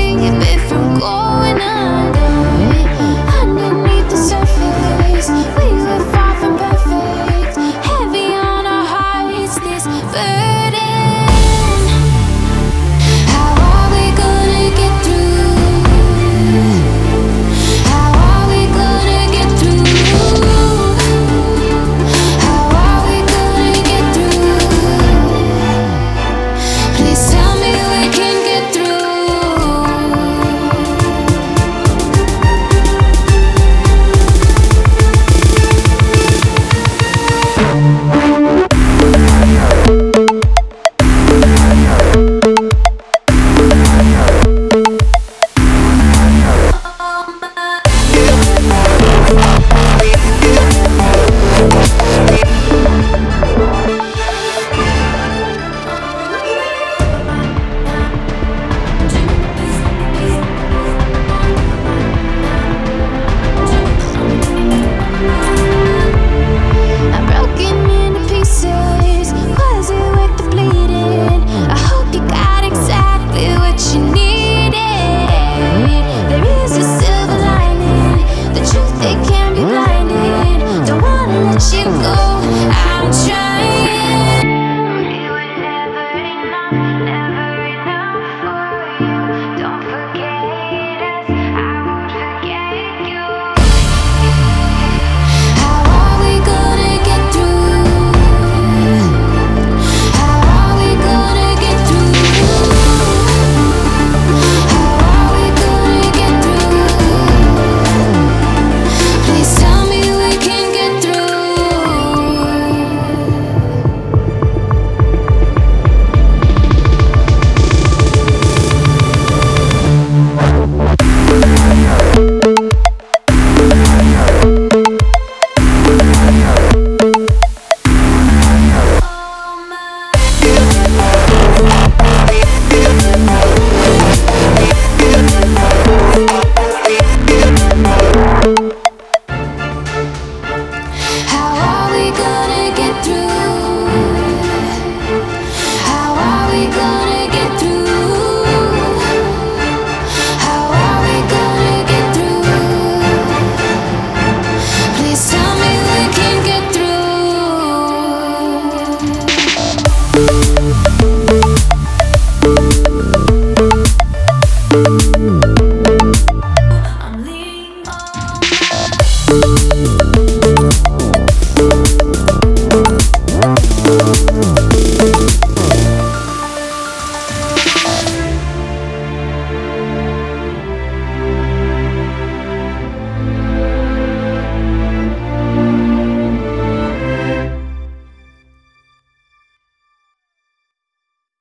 keep it from going under. Underneath the surface, we were far from perfect. Heavy on our hearts, this burden. How are we gonna get through? How are we gonna get through? How are we gonna get through? Please tell me we can get through. I'm broken into pieces. Was it worth the bleeding? I hope you got exactly what you needed. There is a silver lining. The truth, it can be blinding. Don't wanna let you go. I'm trying. We were never enough for you. Don't forget us. I won't forget you. How are we gonna get through? How are we gonna get through? How are we gonna get through? Please tell me we can get through. How are we gonna get through? How are we gonna get through? How are we gonna get through? Please tell me we can get through.